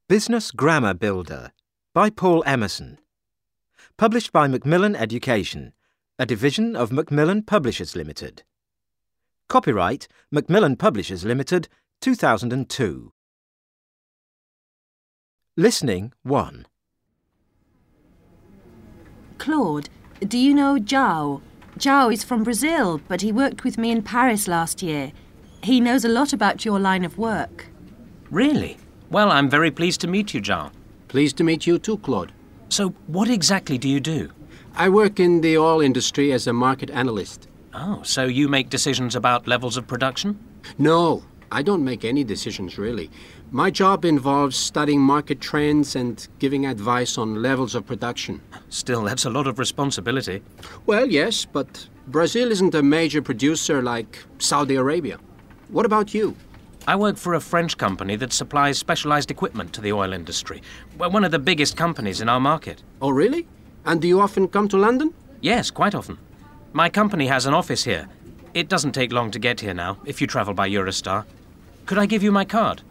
Business Grammar Builder by Paul Emerson. Published by Macmillan Education, a division of Macmillan Publishers Limited. Copyright Macmillan Publishers Limited, 2002. Listening 1. Claude, do you know João? João is from Brazil, but he worked with me in Paris last year. He knows a lot about your line of work. Really? Well, I'm very pleased to meet you, João. Pleased to meet you too, Claude. So, what exactly do you do? I work in the oil industry as a market analyst. Oh, so you make decisions about levels of production? No, I don't make any decisions, really. My job involves studying market trends and giving advice on levels of production. Still, that's a lot of responsibility. Well, yes, but Brazil isn't a major producer like Saudi Arabia. What about you? I work for a French company that supplies specialized equipment to the oil industry. We're one of the biggest companies in our market. Oh, really? And do you often come to London? Yes, quite often. My company has an office here. It doesn't take long to get here now, if you travel by Eurostar. Could I give you my card?